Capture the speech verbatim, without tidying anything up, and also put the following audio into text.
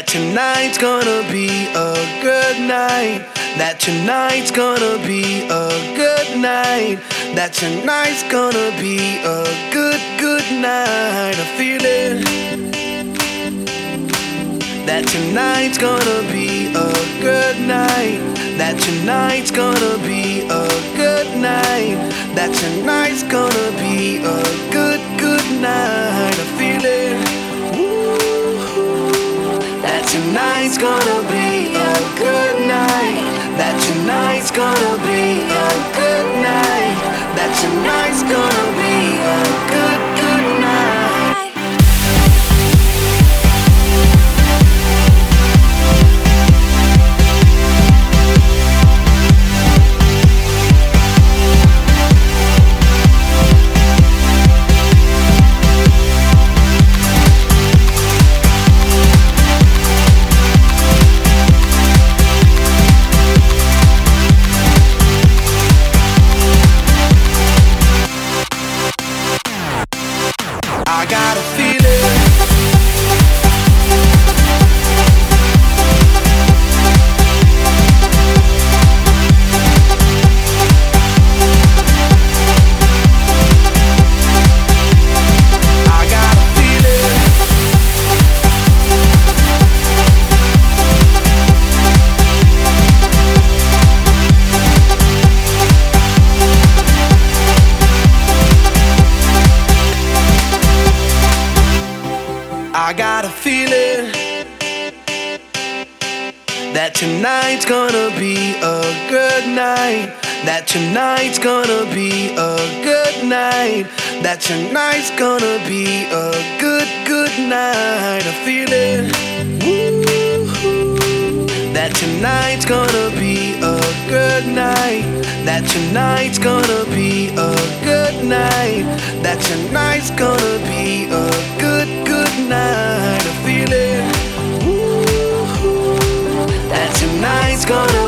that tonight's gonna be a good night, that tonight's gonna be a good night, that tonight's gonna be a good, good night. I feel it. That tonight's gonna be a good night, that tonight's gonna be a good night, that tonight's gonna be a good, good night. I feel it. That tonight's gonna be a good night, that tonight's gonna be a good night, that tonight's gonna be a good, good night. I got a feeling. I got a feeling. I got a feeling that tonight's gonna be a good night, that tonight's gonna be a good night, that tonight's gonna be a good, good night. I feel it. That tonight's gonna be a good night, that tonight's gonna be a good night, that tonight's gonna be a good, good night. I feel it. That tonight's gonna